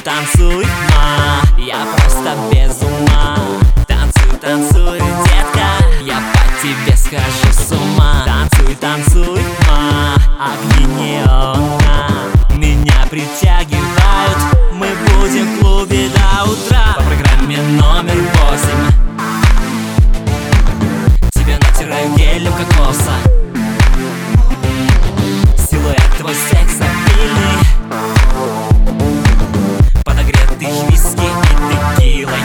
танцуй, ма, я просто без ума. Танцуй, танцуй, детка, я по тебе схожу с ума. Танцуй, танцуй, ма, огни неона меня притягивают. Мы будем в клубе до утра по программе номер 8. Тебе натираю гелем кокоса. Силуэт твой секс обильный, подогретый виски и текилой.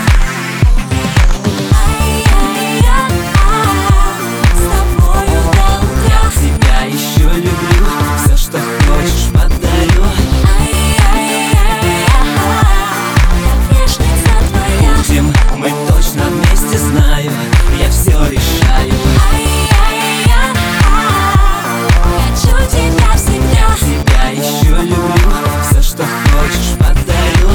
Тебя еще люблю, все, что хочешь, подарю. Будем мы точно вместе, знаю, я все решаю. Хочу тебя всегда. Тебя еще люблю, все, что хочешь, подарю.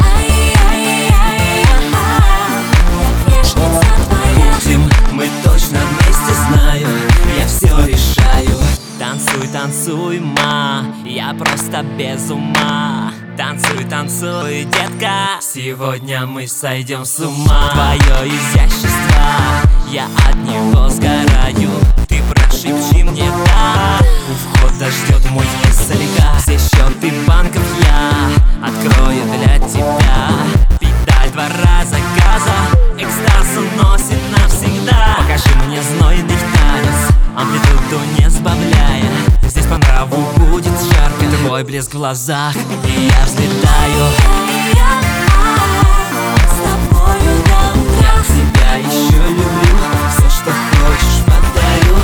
Будем мы точно вместе, знаю, я все решаю. Танцуй, танцуй, ма, я просто без ума. Танцуй, танцуй, детка, сегодня мы сойдем с ума. Твое изящество, я от него сгораю. Ты прошепчи мне да, у входа ждет мой киселька. Все счеты банков я открою для тебя. Педаль 2 раза газа, экстаз уносит навсегда. Покажи мне знойный танец, амплитуду не сбавляя. Здесь по нраву будет жарко, твой блеск в глазах, и я взлетаю. С тобою до утра. Тебя еще люблю, все, что хочешь, подарю.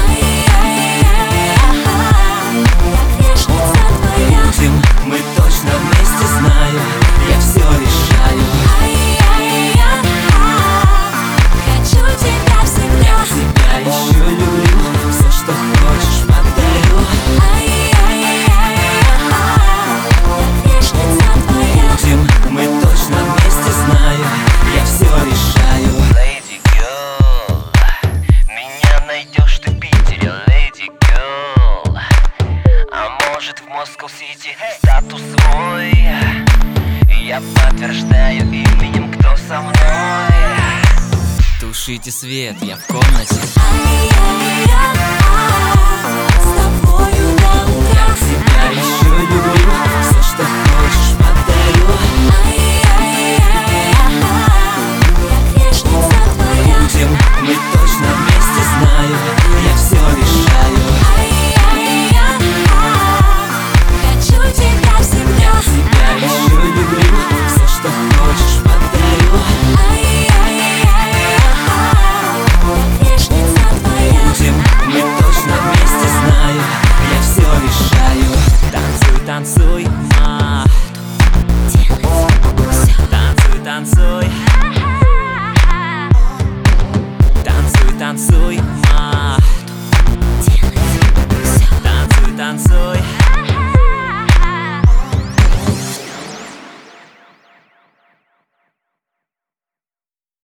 Будем мы точно вместе, знаю, я все решаю. Хочу тебя всегда. Тебя еще люблю, все, что хочешь, подарю. Будем мы точно вместе, знаю, я все решаю. Lady Girl, меня найдешь ты в Питере, Lady Girl. А может в Москва-Сити статус свой я подтверждаю именем, кто со мной. Тушите свет, я в комнате. Ай-яй-яй-яй.